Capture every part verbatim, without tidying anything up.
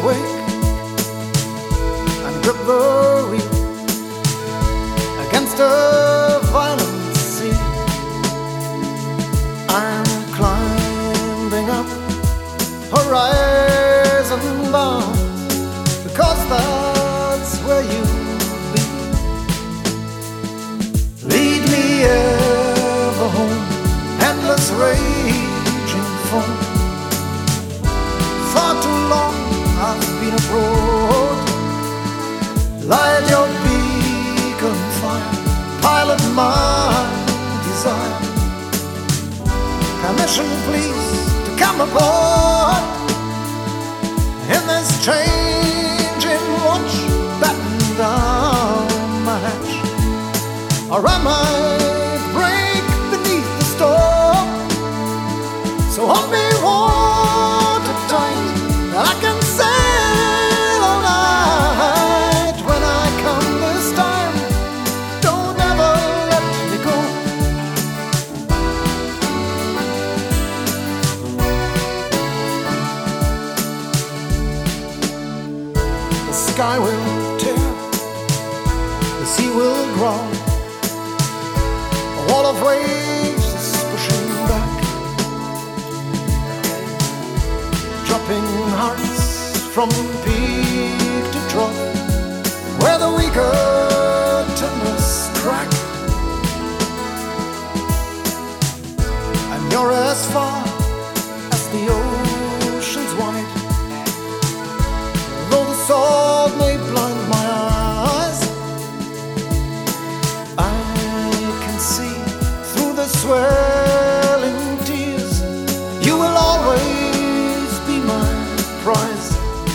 awake and grip the wheel against a violent sea. I'm climbing up horizon bound, because that's where you be. Lead me ever home, endless raging foam. Far too long I've been abroad. Light your beacon fire, pilot my desire. Permission please to come aboard in this changing watch, batten down my hatch, or I might break beneath the storm. So hold me watertight, that I can sail all night. When I come this time, don't ever let me go. The sky will tear, the sea will growl, a wall of waves is pushing back, dropping hearts from peak to drop, where the weaker timbers crack. And you're as far as the ocean's wide, though the salt may blind my eyes, I can see through the swelling tears. You will always be my prize.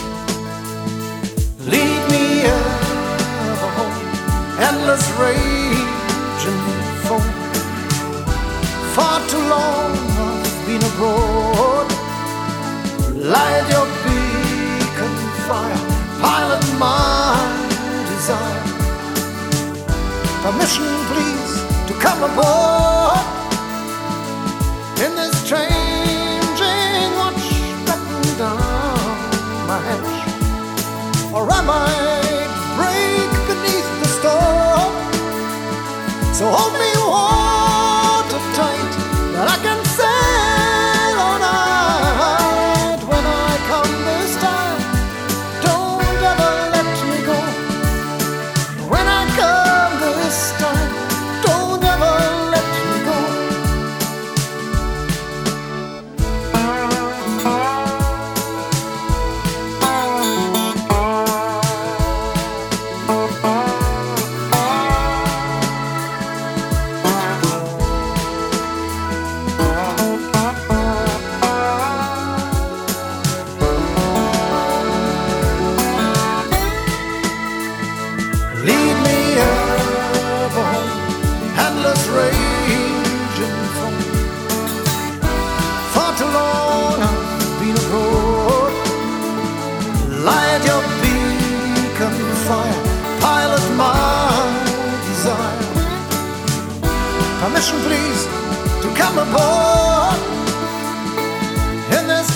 Lead me ever home, endless raging foam. Far too long I've been abroad. Light your beacon fire, pilot my desire. Permission please to come aboard in this changing watch, batten down my hatch, or I might break beneath the storm. So hold me watertight, that I can sail all night. When I come this time, don't ever let me go. When I come this time, don't ever let me go. Lead me ever home, endless raging foam. Far too long I've been abroad. Light your beacon fire, pilot my desire. Permission please to come aboard in this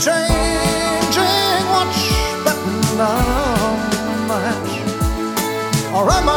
changing watch, batten down my hatch, or am